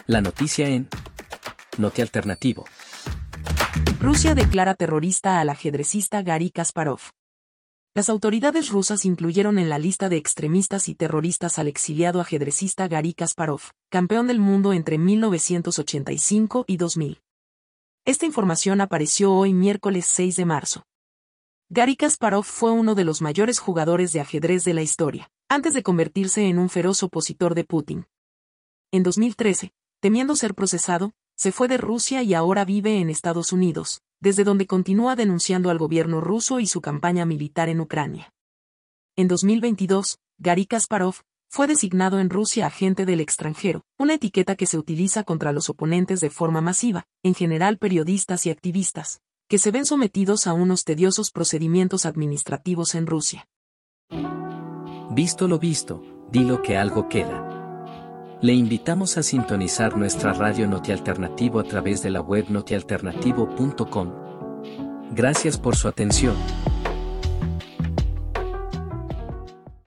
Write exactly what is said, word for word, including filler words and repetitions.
La noticia en Noti Alternativo. Rusia declara terrorista al ajedrecista Garry Kasparov. Las autoridades rusas incluyeron en la lista de extremistas y terroristas al exiliado ajedrecista Garry Kasparov, campeón del mundo entre mil novecientos ochenta y cinco y dos mil. Esta información apareció hoy miércoles seis de marzo. Garry Kasparov fue uno de los mayores jugadores de ajedrez de la historia, antes de convertirse en un feroz opositor de Putin. En dos mil trece, temiendo ser procesado, se fue de Rusia y ahora vive en Estados Unidos, desde donde continúa denunciando al gobierno ruso y su campaña militar en Ucrania. En dos mil veintidós, Garry Kasparov fue designado en Rusia agente del extranjero, una etiqueta que se utiliza contra los oponentes de forma masiva, en general periodistas y activistas, que se ven sometidos a unos tediosos procedimientos administrativos en Rusia. Visto lo visto, di lo que algo queda. Le invitamos a sintonizar nuestra radio Noti Alternativo a través de la web noti alternativo punto com. Gracias por su atención.